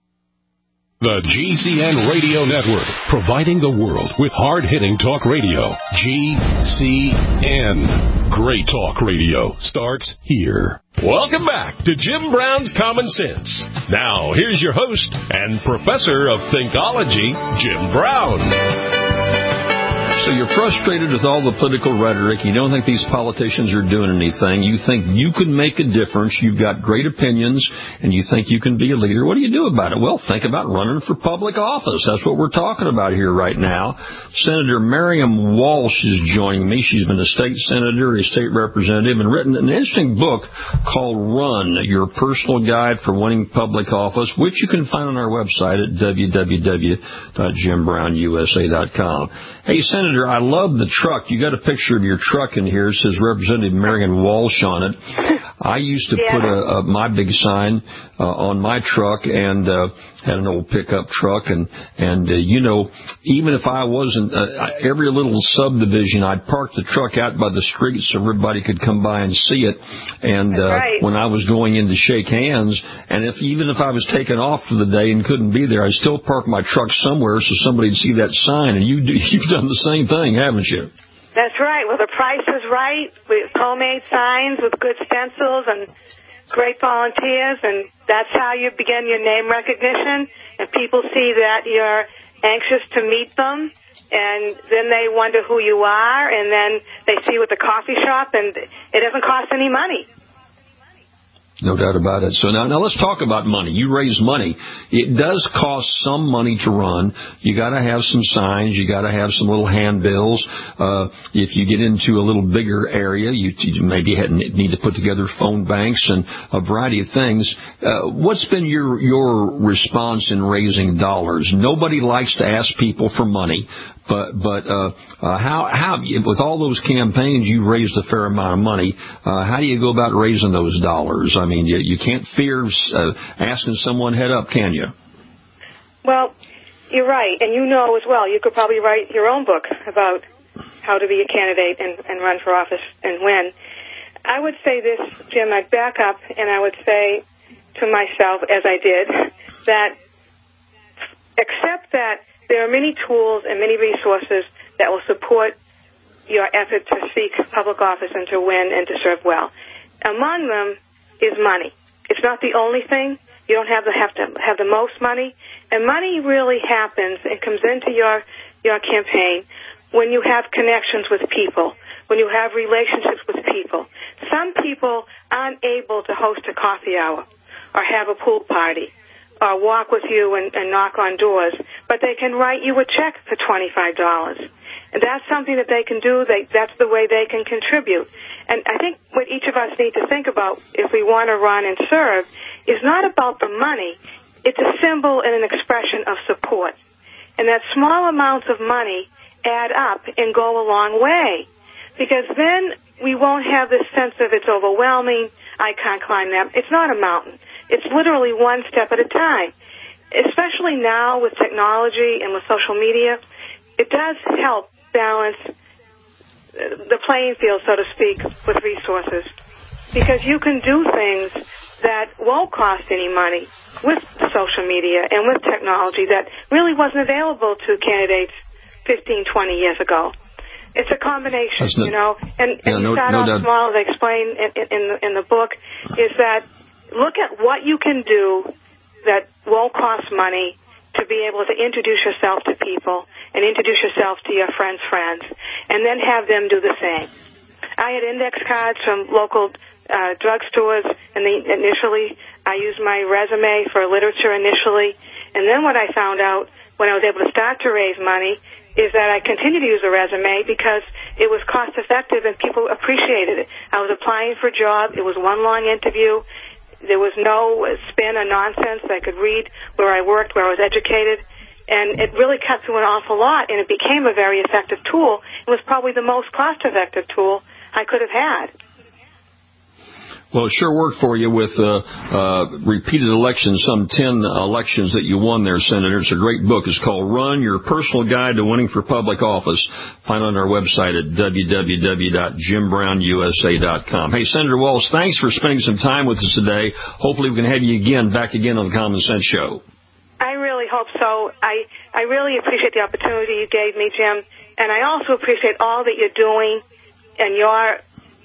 The G C N Radio Network, providing the world with hard-hitting talk radio. G C N. Great talk radio starts here. Welcome back to Jim Brown's Common Sense. Now, here's your host and professor of Thinkology, Jim Brown. So you're frustrated with all the political rhetoric. You don't think these politicians are doing anything. You think you can make a difference. You've got great opinions, and you think you can be a leader. What do you do about it? Well, think about running for public office. That's what we're talking about here right now. Senator Miriam Walsh is joining me. She's been a state senator, a state representative, and written an interesting book called Run, Your Personal Guide for Winning Public Office, which you can find on our website at w w w dot jim brown u s a dot com. Hey, Senator, I love the truck. You got a picture of your truck in here. It says Representative Marion Walsh on it. I used to yeah. put a, a my big sign uh, on my truck, and uh, had an old pickup truck, and and uh, you know, even if I wasn't uh, every little subdivision, I'd park the truck out by the street so everybody could come by and see it. And uh, right. when I was going in to shake hands, and if even if I was taken off for the day and couldn't be there, I'd still park my truck somewhere so somebody'd see that sign. And you do, you've done the same thing, haven't you? That's right. Well, the price is right. We homemade signs with good stencils and great volunteers, and that's how you begin your name recognition. And people see that you're anxious to meet them, and then they wonder who you are, and then they see you at the coffee shop, and it doesn't cost any money. No doubt about it. So now, now let's talk about money. You raise money. It does cost some money to run. You got to have some signs. You got to have some little handbills. Uh, if you get into a little bigger area, you, you maybe need to put together phone banks and a variety of things. Uh, what's been your your response in raising dollars? Nobody likes to ask people for money. But but uh, uh, how how with all those campaigns, you raised a fair amount of money. Uh, how do you go about raising those dollars? I mean, you, you can't fear uh, asking someone head up, can you? Well, you're right, and you know as well. You could probably write your own book about how to be a candidate and, and run for office and win. I would say this, Jim. I'd back up and I would say to myself, as I did, that accept that there are many tools and many resources that will support your effort to seek public office and to win and to serve well. Among them is money. It's not the only thing. You don't have to have to have the most money, and money really happens and comes into your your campaign when you have connections with people, when you have relationships with people. Some people aren't able to host a coffee hour or have a pool party or walk with you and, and knock on doors, but they can write you a check for twenty-five dollars. And that's something that they can do. They, that's the way they can contribute. And I think what each of us need to think about if we want to run and serve is not about the money. It's a symbol and an expression of support. And that small amounts of money add up and go a long way. Because then we won't have this sense of it's overwhelming, I can't climb that. It's not a mountain. It's literally one step at a time. Especially now with technology and with social media, it does help balance the playing field, so to speak, with resources. Because you can do things that won't cost any money with social media and with technology that really wasn't available to candidates fifteen, twenty years ago. It's a combination, no, you know. And, and yeah, you no, start no off doubt. small, as I explain in, in, the, in the book, is that look at what you can do that won't cost money to be able to introduce yourself to people and introduce yourself to your friends' friends, and then have them do the same. I had index cards from local uh, drugstores, and they, initially I used my resume for literature initially, and then what I found out when I was able to start to raise money is that I continued to use a resume because it was cost-effective and people appreciated it. I was applying for a job. It was one long interview. There was no spin or nonsense. I could read where I worked, where I was educated, and it really cut through an awful lot, and it became a very effective tool. It was probably the most cost-effective tool I could have had. Well, it sure worked for you with uh, uh, repeated elections, some ten elections that you won there, Senator. It's a great book. It's called Run, Your Personal Guide to Winning for Public Office. Find it on our website at w w w dot jim brown u s a dot com. Hey, Senator Walz, thanks for spending some time with us today. Hopefully we can have you again, back again on the Common Sense Show. I really hope so. I, I really appreciate the opportunity you gave me, Jim, and I also appreciate all that you're doing and your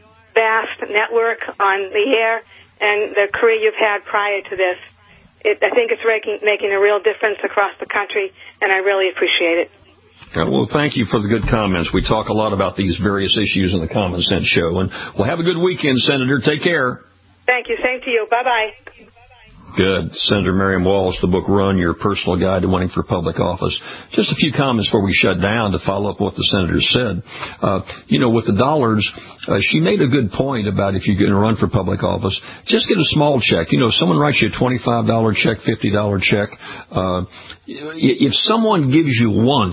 vast network on the air and the career you've had prior to this. It, I think it's making, making a real difference across the country, and I really appreciate it. Uh, well, thank you for the good comments. We talk a lot about these various issues in the Common Sense Show, and we'll have a good weekend, Senator. Take care. Thank you. Same to you. Bye-bye. Good. Senator Miriam Walz, the book Run, Your Personal Guide to Winning for Public Office. Just a few comments before we shut down to follow up what the senator said. Uh, you know, with the dollars, uh, she made a good point about if you're going to run for public office, just get a small check. You know, if someone writes you a twenty-five dollars check, fifty dollars check, uh, if someone gives you once,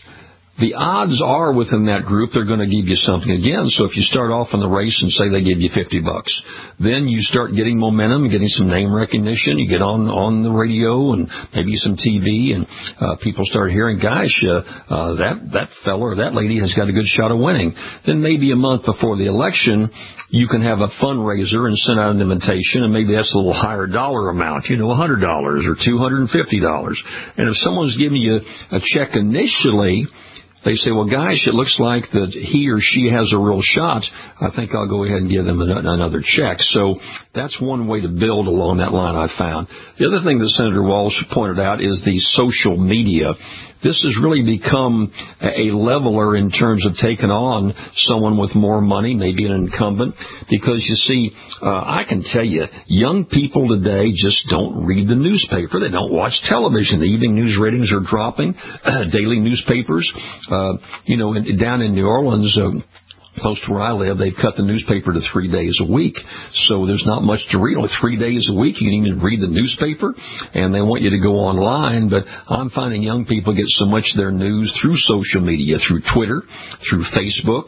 the odds are within that group they're going to give you something again. So if you start off in the race and say they give you fifty bucks, then you start getting momentum, getting some name recognition. You get on on the radio and maybe some T V, and uh, people start hearing, "Gosh, uh, uh, that that fella or that lady has got a good shot of winning." Then maybe a month before the election, you can have a fundraiser and send out an invitation, and maybe that's a little higher dollar amount, you know, one hundred dollars or two hundred fifty dollars. And if someone's giving you a check initially, they say, well, gosh, it looks like that he or she has a real shot. I think I'll go ahead and give them another check. So that's one way to build along that line, I found. The other thing that Senator Walz pointed out is the social media. This has really become a leveler in terms of taking on someone with more money, maybe an incumbent, because you see, uh, I can tell you, young people today just don't read the newspaper. They don't watch television. The evening news ratings are dropping. Daily newspapers, uh, you know, down in New Orleans, uh, close to where I live, they've cut the newspaper to three days a week. So there's not much to read. Only three days a week you can even read the newspaper, and they want you to go online. But I'm finding young people get so much of their news through social media, through Twitter, through Facebook,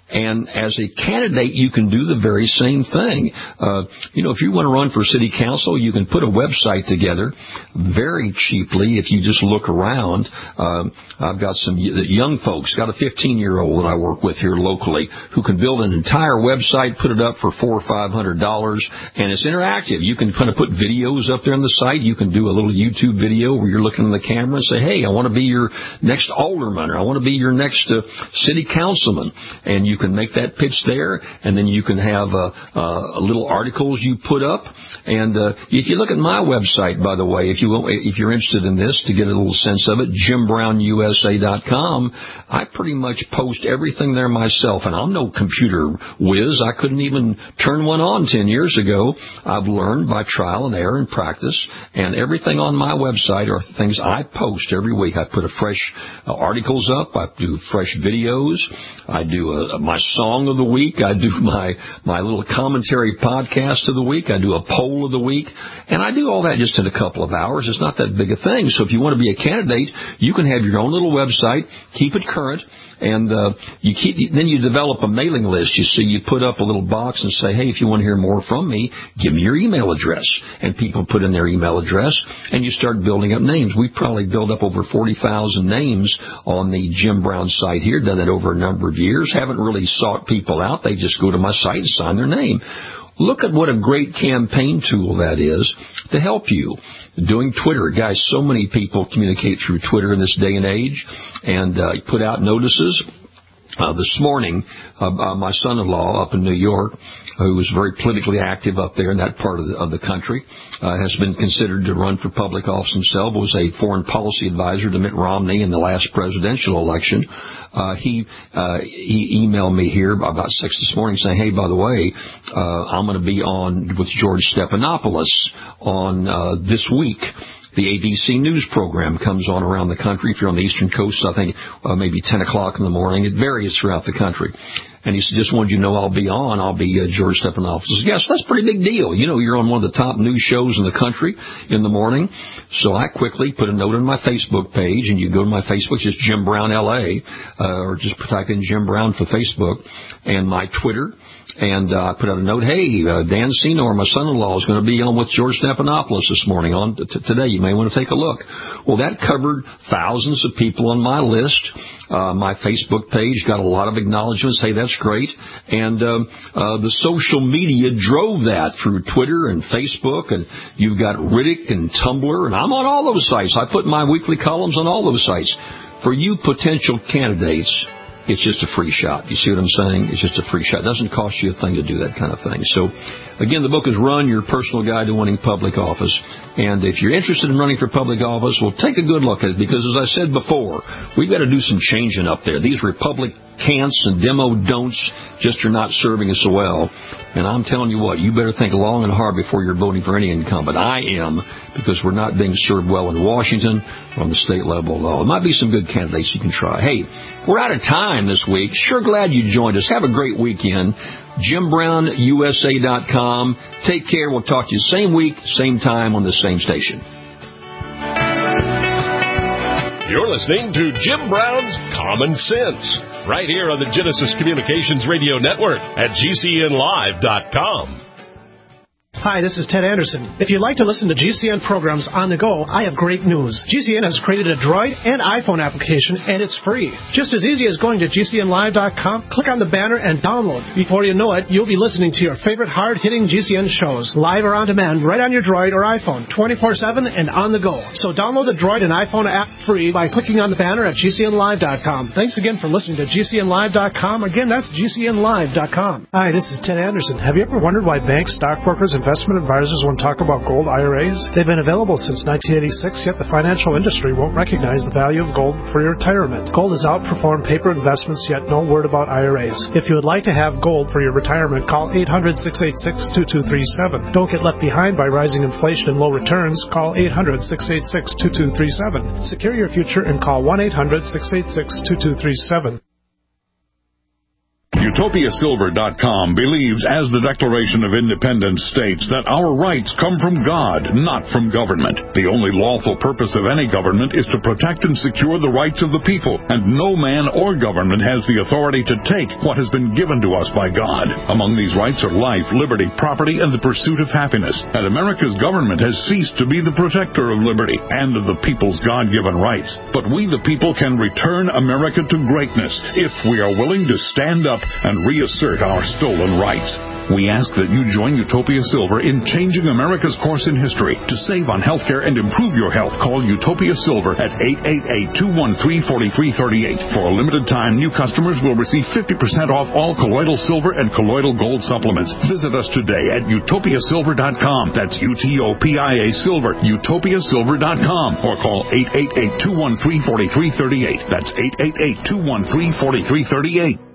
And as a candidate, you can do the very same thing. Uh, you know, if you want to run for city council, you can put a website together very cheaply if you just look around. Um, I've got some young folks, got a fifteen-year-old that I work with here locally who can build an entire website, put it up for four or five hundred dollars, and it's interactive. You can kind of put videos up there on the site. You can do a little YouTube video where you're looking in the camera and say, hey, I want to be your next alderman, or I want to be your next uh, city councilman. And you can make that pitch there, and then you can have uh, uh, little articles you put up. And uh, if you look at my website, by the way, if, you, if you're interested in this to get a little sense of it, jim brown u s a dot com, I pretty much post everything there myself. And I'm no computer whiz. I couldn't even turn one on ten years ago. I've learned by trial and error and practice, and everything on my website are things I post every week. I put a fresh uh, articles up. I do fresh videos. I do a, a, my song of the week. I do my, my little commentary podcast of the week. I do a poll of the week. And I do all that just in a couple of hours. It's not that big a thing. So if you want to be a candidate, you can have your own little website, keep it current, and uh, you keep. Then you develop a mailing list. You see, you put up a little box and say, hey, if you want to hear more from me, give me your email address. And people put in their email address, and you start building up names. We've probably built up over forty thousand names on the Jim Brown site here, done that over a number of years. Haven't really sought people out. They just go to my site and sign their name. Look at what a great campaign tool that is to help you. Doing Twitter. Guys, so many people communicate through Twitter in this day and age, and uh, put out notices. Uh, this morning, uh, uh, my son-in-law up in New York, who was very politically active up there in that part of the, of the country, uh, has been considered to run for public office himself, was a foreign policy advisor to Mitt Romney in the last presidential election. Uh, he, uh, he emailed me here about six this morning saying, hey, by the way, uh, I'm going to be on with George Stephanopoulos on uh, this week. The A B C News program comes on around the country. If you're on the Eastern Coast, I think uh, maybe ten o'clock in the morning. It varies throughout the country. And he said, just wanted you to know I'll be on. I'll be uh, George Stephanopoulos' guest. That's a pretty big deal. You know, you're on one of the top news shows in the country in the morning. So I quickly put a note on my Facebook page, and you go to my Facebook, just Jim Brown L A, uh, or just type in Jim Brown for Facebook, and my Twitter. And I uh, put out a note, hey, uh, Dan Senor, my son-in-law, is going to be on with George Stephanopoulos this morning on t- today. You may want to take a look. Well, that covered thousands of people on my list. Uh, my Facebook page got a lot of acknowledgments. Hey, that's great. And um, uh, the social media drove that through Twitter and Facebook. And you've got Riddick and Tumblr. And I'm on all those sites. I put my weekly columns on all those sites. For you potential candidates, it's just a free shot. You see what I'm saying? It's just a free shot. It doesn't cost you a thing to do that kind of thing. So, again, the book is Run, Your Personal Guide to Winning Public Office. And if you're interested in running for public office, well, take a good look at it. Because, as I said before, we've got to do some changing up there. These Republicans and demo don'ts just are not serving us well. And I'm telling you what, you better think long and hard before you're voting for any incumbent. I am, because we're not being served well in Washington or on the state level at all. There might be some good candidates you can try. Hey, we're out of time this week. Sure glad you joined us. Have a great weekend. Jim Brown U S A dot com. Take care. We'll talk to you same week, same time on the same station. You're listening to Jim Brown's Common Sense, right here on the Genesis Communications Radio Network at G C N live dot com. Hi, this is Ted Anderson. If you'd like to listen to G C N programs on the go, I have great news. G C N has created a Droid and iPhone application, and it's free. Just as easy as going to G C N live dot com, click on the banner, and download. Before you know it, you'll be listening to your favorite hard-hitting G C N shows, live or on demand, right on your Droid or iPhone, twenty-four seven and on the go. So download the Droid and iPhone app free by clicking on the banner at G C N live dot com. Thanks again for listening to G C N live dot com. Again, that's G C N live dot com. Hi, this is Ted Anderson. Have you ever wondered why banks, stockbrokers, investment advisors won't talk about gold I R As? They've been available since nineteen eighty-six, yet the financial industry won't recognize the value of gold for your retirement. Gold has outperformed paper investments, yet no word about I R As. If you would like to have gold for your retirement, call eight hundred, six eight six, two two three seven. Don't get left behind by rising inflation and low returns. Call eight hundred, six eight six, two two three seven. Secure your future and call one eight hundred, six eight six, two two three seven. Utopia Silver dot com believes, as the Declaration of Independence states, that our rights come from God, not from government. The only lawful purpose of any government is to protect and secure the rights of the people, and no man or government has the authority to take what has been given to us by God. Among these rights are life, liberty, property, and the pursuit of happiness. And America's government has ceased to be the protector of liberty and of the people's God-given rights. But we, the people, can return America to greatness if we are willing to stand up and reassert our stolen rights. We ask that you join Utopia Silver in changing America's course in history. To save on health care and improve your health, call Utopia Silver at eight eight eight, two one three, four three three eight. For a limited time, new customers will receive fifty percent off all colloidal silver and colloidal gold supplements. Visit us today at Utopia Silver dot com. That's U T O P I A Silver, Utopia Silver dot com. Or call eight eight eight, two one three, four three three eight. That's eight eight eight, two one three, four three three eight.